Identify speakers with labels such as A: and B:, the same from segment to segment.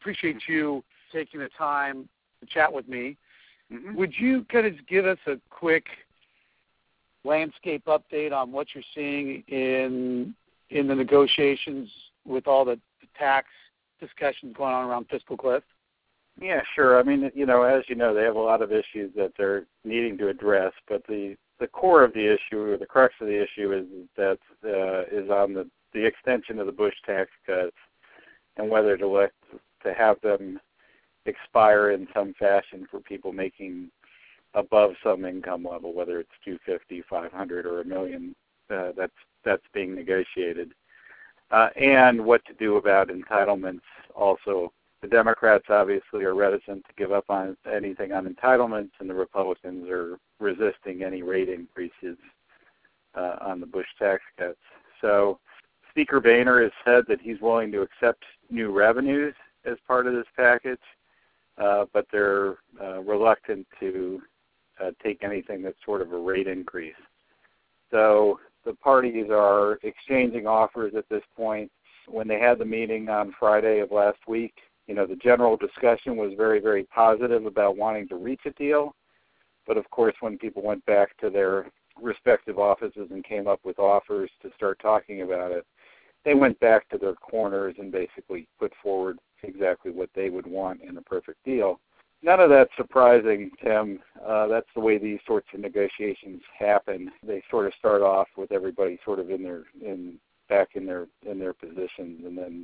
A: appreciate you taking the time to chat with me.
B: Mm-hmm.
A: Would you kind of give us a quick landscape update on what you're seeing in the negotiations with all the tax discussions going on around fiscal cliff?
B: Yeah, sure. I mean, you know, as you know, they have a lot of issues that they're needing to address, but the core of the issue, or the crux of the issue, is on the extension of the Bush tax cuts and whether to have them expire in some fashion for people making above some income level, whether it's $250, $500, or $1 million. That's being negotiated, and what to do about entitlements. Also, the Democrats obviously are reticent to give up on anything on entitlements, and the Republicans are resisting any rate increases on the Bush tax cuts. So Speaker Boehner has said that he's willing to accept new revenues as part of this package, but they're reluctant to take anything that's sort of a rate increase. So the parties are exchanging offers at this point. When they had the meeting on Friday of last week, you know, the general discussion was very, very positive about wanting to reach a deal. But, of course, when people went back to their respective offices and came up with offers to start talking about it, they went back to their corners and basically put forward exactly what they would want in a perfect deal. None of that's surprising, Tim. That's the way these sorts of negotiations happen. They sort of start off with everybody sort of back in their positions, and then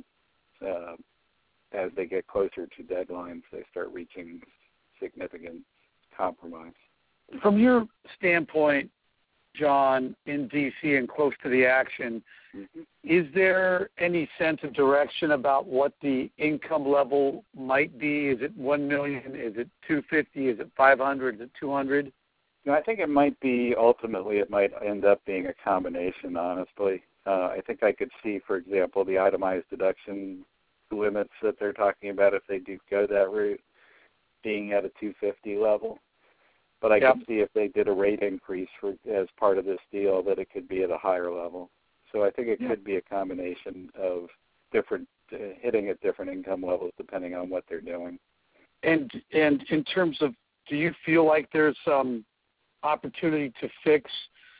B: as they get closer to deadlines, they start reaching significant compromise.
A: From your standpoint, John, in D.C. and close to the action,
B: mm-hmm.
A: Is there any sense of direction about what the income level might be? Is it $1 million? Is it $250? Is it $500? Is it $200?
B: No, I think it might end up being a combination, honestly. I think I could see, for example, the itemized deduction limits that they're talking about, if they do go that route, being at a $250 level. But I could see if they did a rate increase as part of this deal, that it could be at a higher level. So I think it could be a combination of hitting at different income levels depending on what they're doing.
A: And in terms of, do you feel like there's some opportunity to fix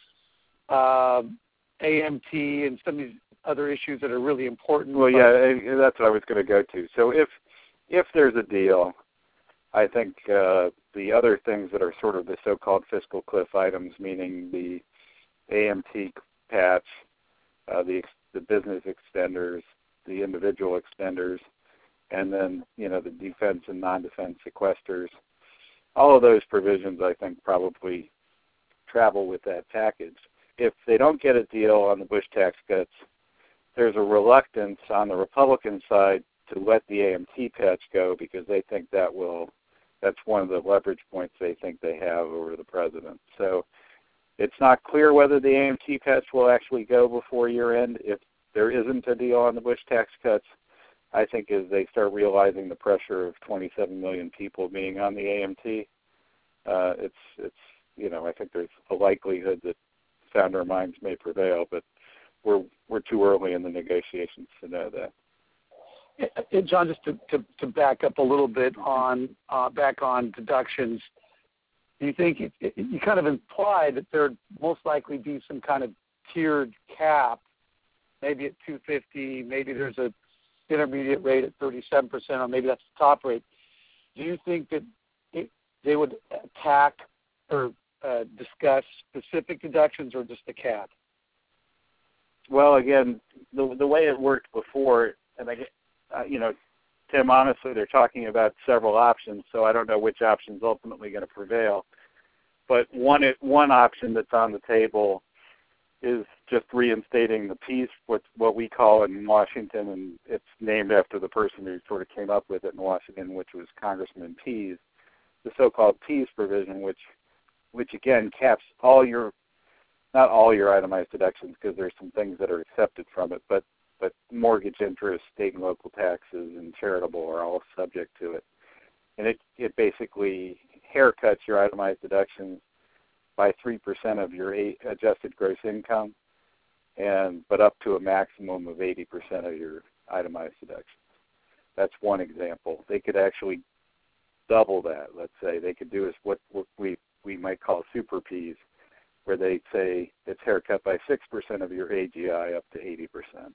A: AMT and some of these other issues that are really important?
B: Well, yeah, that's what I was going to go to. So if there's a deal, I think the other things that are sort of the so-called fiscal cliff items, meaning the AMT patch, the business extenders, the individual extenders, and then, you know, the defense and non-defense sequesters, all of those provisions, I think, probably travel with that package. If they don't get a deal on the Bush tax cuts, there's a reluctance on the Republican side to let the AMT patch go, because they think that's one of the leverage points they think they have over the president. So it's not clear whether the AMT patch will actually go before year end. If there isn't a deal on the Bush tax cuts, I think as they start realizing the pressure of 27 million people being on the AMT, it's you know, I think there's a likelihood that sounder minds may prevail, but we're too early in the negotiations to know that.
A: John, just to back up a little bit back on deductions, do you think you kind of implied that there would most likely be some kind of tiered cap, maybe at $250, maybe there's a intermediate rate at 37%, or maybe that's the top rate. Do you think that they would attack or discuss specific deductions or just the cap?
B: Well, again, the way it worked before, and you know, Tim, honestly, they're talking about several options, so I don't know which option is ultimately going to prevail. But one option that's on the table is just reinstating the Pease, what we call in Washington, and it's named after the person who sort of came up with it in Washington, which was Congressman Pease, the so-called Pease provision, which again caps not all your itemized deductions, because there's some things that are accepted from it, but mortgage interest, state and local taxes, and charitable are all subject to it. And it basically haircuts your itemized deductions by 3% of your adjusted gross income, but up to a maximum of 80% of your itemized deductions. That's one example. They could actually double that. Let's say they could do is what we might call super Ps, where they say it's haircut by 6% of your AGI up to 80%.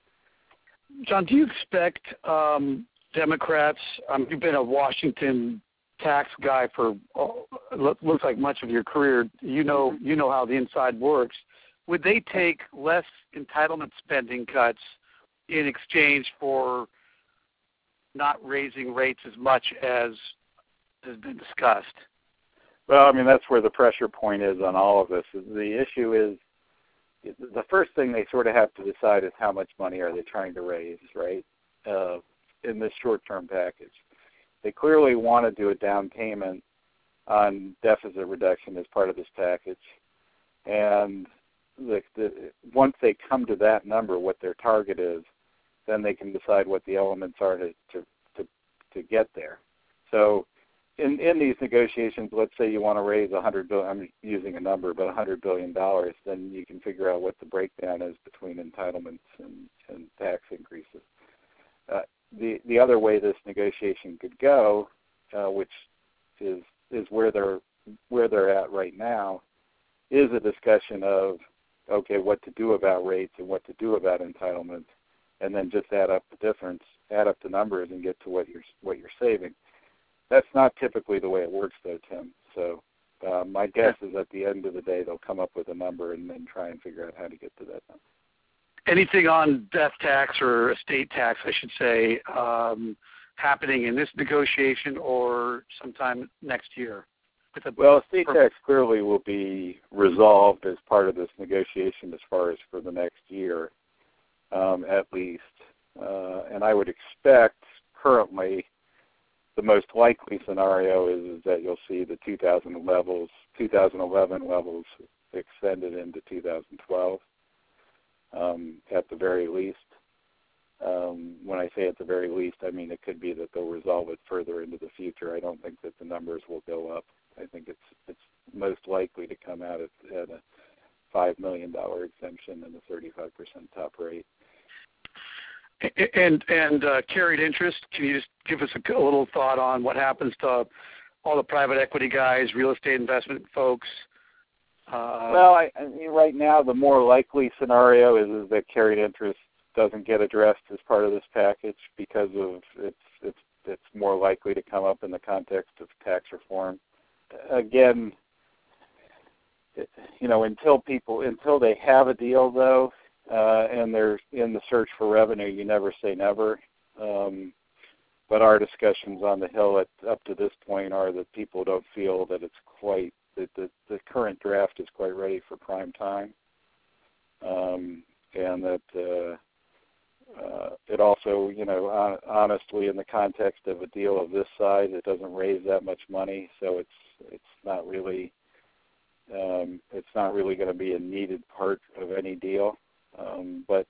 A: John, do you expect Democrats? You've been a Washington tax guy for looks like much of your career. You know how the inside works. Would they take less entitlement spending cuts in exchange for not raising rates as much as has been discussed?
B: Well, I mean, that's where the pressure point is on all of this. The issue is the first thing they sort of have to decide is how much money are they trying to raise, right, in this short-term package. They clearly want to do a down payment on deficit reduction as part of this package. And once they come to that number, what their target is, then they can decide what the elements are to get there. So in these negotiations, let's say you want to raise $100 billion, I'm using a number, but $100 billion, then you can figure out what the breakdown is between entitlements and tax increases. The other way this negotiation could go, which is where they're at right now, is a discussion of, okay, what to do about rates and what to do about entitlements, and then just add up the difference, add up the numbers, and get to what you're saving. That's not typically the way it works, though, Tim. So my guess is at the end of the day they'll come up with a number and then try and figure out how to get to that number.
A: Anything on death tax or estate tax, I should say, happening in this negotiation or sometime next year?
B: Well, estate tax clearly will be resolved as part of this negotiation as far as for the next year, at least. And I would expect currently the most likely scenario is that you'll see the 2011 levels extended into 2012 at the very least. When I say at the very least, I mean it could be that they'll resolve it further into the future. I don't think that the numbers will go up. I think it's most likely to come out at a $5 million exemption and a 35% top rate.
A: And carried interest, can you just give us a little thought on what happens to all the private equity guys, real estate investment folks?
B: Well, I mean, right now the more likely scenario is that carried interest doesn't get addressed as part of this package because of it's more likely to come up in the context of tax reform. Again, until they have a deal, though, and they're in the search for revenue, you never say never. But our discussions on the Hill up to this point are that people don't feel that it's quite that the current draft is quite ready for prime time, and that it also, honestly, in the context of a deal of this size, it doesn't raise that much money, so it's not really going to be a needed part of any deal. But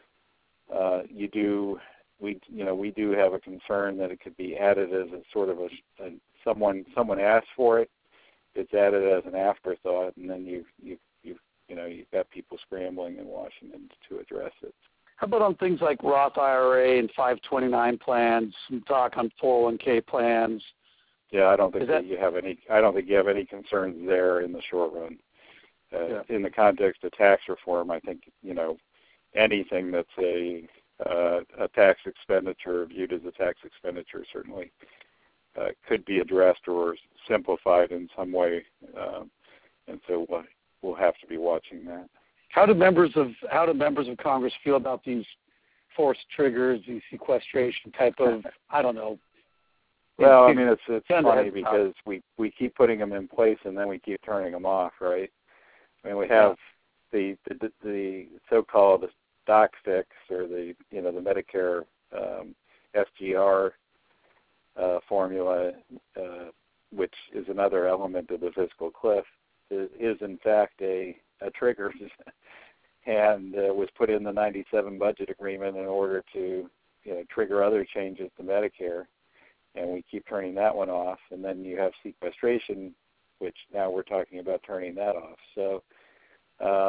B: we do have a concern that it could be added as a sort of someone asked for it. It's added as an afterthought, and then you've got people scrambling in Washington to address it.
A: How about on things like Roth IRA and 529 plans? Some talk on 401k plans.
B: Yeah, I don't think you have any concerns there in the short run. In the context of tax reform, I think anything that's a tax expenditure viewed as a tax expenditure certainly could be addressed or simplified in some way, and so we'll have to be watching that.
A: How do members of Congress feel about these forced triggers, these sequestration type of, I don't know?
B: Well, I mean, it's funny because we keep putting them in place and then we keep turning them off, right? I mean, we have the so-called doc fix or the Medicare SGR formula, which is another element of the fiscal cliff, is in fact a trigger, and was put in the '97 budget agreement in order to trigger other changes to Medicare, and we keep turning that one off, and then you have sequestration, which now we're talking about turning that off. So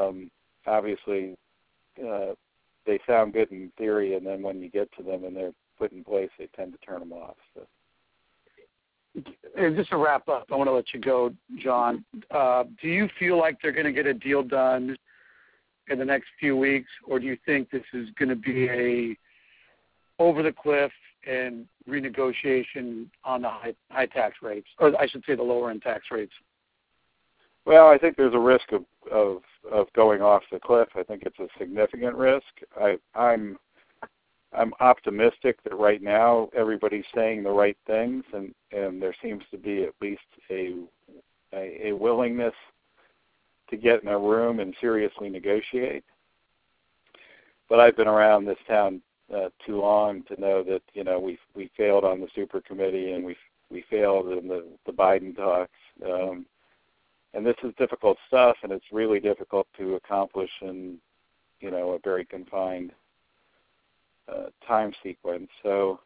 B: obviously they sound good in theory, and then when you get to them and put in place, they tend to turn them off. So.
A: And just to wrap up, I want to let you go, John. Do you feel like they're going to get a deal done in the next few weeks, or do you think this is going to be a over the cliff and renegotiation on the high tax rates, or I should say the lower end tax rates?
B: Well, I think there's a risk of going off the cliff. I think it's a significant risk. I'm optimistic that right now everybody's saying the right things, and there seems to be at least a willingness to get in a room and seriously negotiate. But I've been around this town too long to know that, you know, we failed on the super committee, and we failed in the Biden talks. And this is difficult stuff, and it's really difficult to accomplish in, you know, a very confined time sequence. So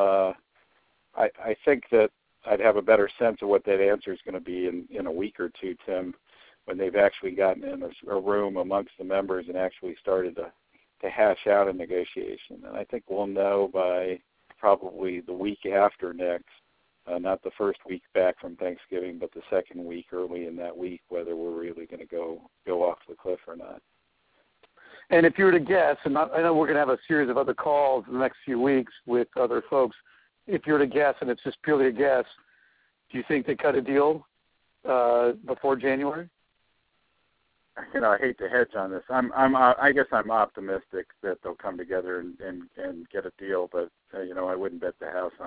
B: I think that I'd have a better sense of what that answer is going to be in a week or two, Tim, when they've actually gotten in a room amongst the members and actually started to hash out a negotiation. And I think we'll know by probably the week after next, not the first week back from Thanksgiving, but the second week early in that week, whether we're really going to go off the cliff or not.
A: And if you were to guess, and I know we're going to have a series of other calls in the next few weeks with other folks, if you were to guess, and it's just purely a guess, do you think they cut a deal before January?
B: You know, I hate to hedge on this. I guess I'm optimistic that they'll come together and get a deal, but you know, I wouldn't bet the house on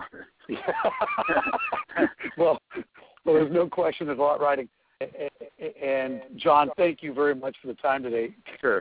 B: it.
A: well, there's no question. There's a lot riding. And John, thank you very much for the time today.
B: Sure.